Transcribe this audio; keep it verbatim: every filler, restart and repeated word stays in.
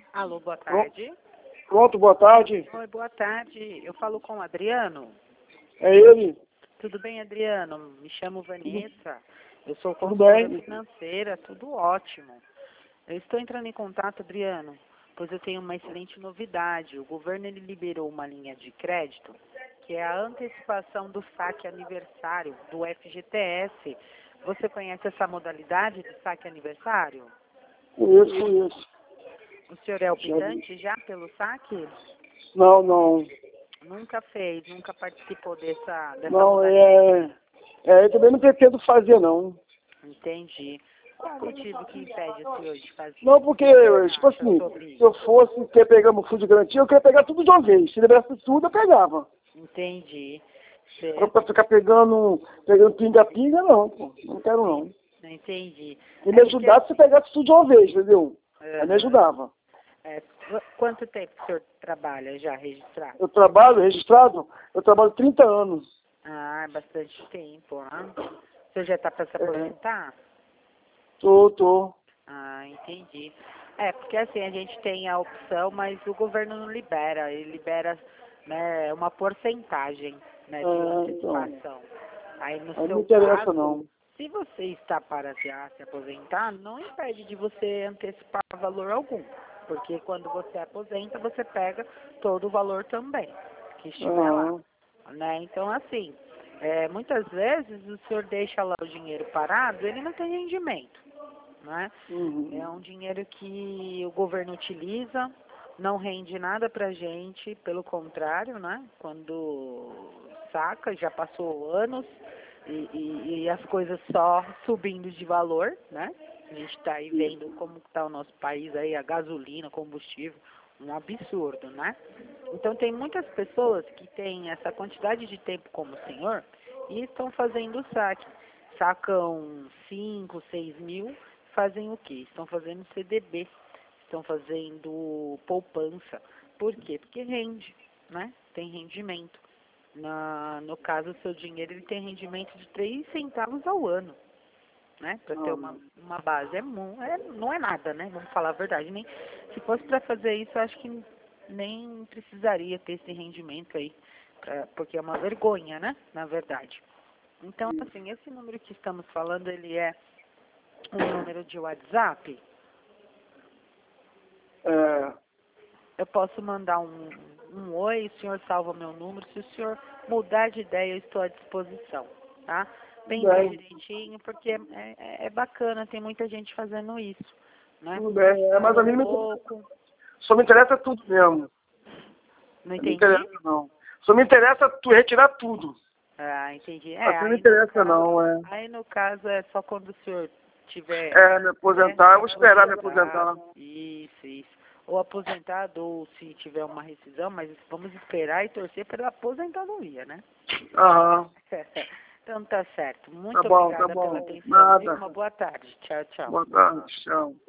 Alô, boa tarde. Pronto, boa tarde. Oi, boa tarde. Eu falo com o Adriano. É ele? Tudo bem, Adriano? Me chamo Vanessa. Eu sou Tudo consultora bem? financeira. Tudo ótimo. Eu estou entrando em contato, Adriano, pois eu tenho uma excelente novidade. O governo ele liberou uma linha de crédito, que é a antecipação do saque aniversário do F G T S. Você conhece essa modalidade de saque aniversário? Conheço, conheço. O senhor é Já optante já pelo saque? Não, não. Nunca fez, nunca participou dessa, dessa Não, modalidade? é... é... Eu também não pretendo fazer, não. Entendi. Qual o motivo que impede o senhor de fazer? Não, porque, O que você tipo acha assim, sobre se eu isso? fosse ter pegando fundo de garantia, eu queria pegar tudo de uma vez. Se liberasse tudo, eu pegava. Entendi. Agora, Certo. pra ficar pegando, pegando pinga-pinga, não, pô. Não quero, não. Entendi. E me É porque ajudar se eu pegasse tudo de uma vez, entendeu? Aí me aham. ajudava. É, qu- quanto tempo o senhor trabalha já registrado? Eu trabalho registrado, eu trabalho trinta anos. Ah, é bastante tempo, né? O senhor já está para se É, aposentar? tô, tô. Ah, entendi. É, porque assim, a gente tem a opção, mas o governo não libera, ele libera, né, uma porcentagem, né, de É, então, antecipação. Aí no aí não seu interessa, caso, não. se você está para já se aposentar, não impede de você antecipar valor algum, porque quando você aposenta, você pega todo o valor também, que estiver lá, Aham. né? Então, assim, é, muitas vezes o senhor deixa lá o dinheiro parado, ele não tem rendimento, né? Uhum. É um dinheiro que o governo utiliza, não rende nada pra gente, pelo contrário, né? Quando saca, já passou anos e, e, e as coisas só subindo de valor, né? A gente está aí vendo como está o nosso país aí, a gasolina, combustível, um absurdo, né? Então tem muitas pessoas que têm essa quantidade de tempo como o senhor e estão fazendo o saque. Sacam cinco, seis mil, fazem o quê? Estão fazendo C D B, estão fazendo poupança. Por quê? Porque rende, né? Tem rendimento. Na, no caso, o seu dinheiro ele tem rendimento de três centavos ao ano, né? Para ter uma, Não. uma base. É, mu- é, não é nada, né? Vamos falar a verdade. Nem, se fosse para fazer isso, eu acho que nem precisaria ter esse rendimento aí, pra, porque é uma vergonha, né? Na verdade. Então, assim, esse número que estamos falando, ele é um número de WhatsApp. É, Eu posso mandar um, um oi, o senhor salva meu número. Se o senhor mudar de ideia, eu estou à disposição, tá? tudo Pense bem, direitinho, porque é, é, é bacana, tem muita gente fazendo isso, né? tudo bem. É, mas a Pagando mim não me interessa. pouco. Só me interessa tudo mesmo. Não Não me entendi? interessa, não. Só me interessa tu retirar tudo. Ah, entendi. É, Assim não me aí no interessa, caso, não, é. aí no caso é só quando o senhor tiver, É, me né, aposentar, eu vou esperar me aposentar. aposentado, isso, isso. Ou aposentado, ou se tiver uma rescisão, mas vamos esperar e torcer pela aposentadoria, né? Aham. Então tá certo. Tá Muito bom, tá obrigada pela bom. atenção, viu? Nada. Uma boa tarde. Tchau, tchau. Boa tarde, tchau.